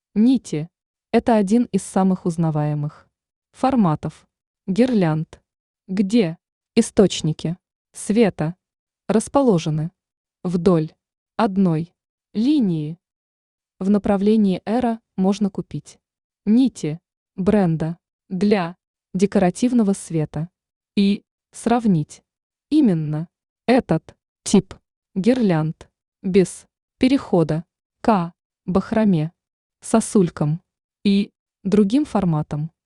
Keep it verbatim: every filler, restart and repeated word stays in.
Нити– это один из самых узнаваемых форматов гирлянд, где источники света расположены вдоль одной линии. В направлении эра можно купить нити бренда для декоративного света и сравнить именно этот тип гирлянд без перехода к бахроме, сосулькам и другим форматам.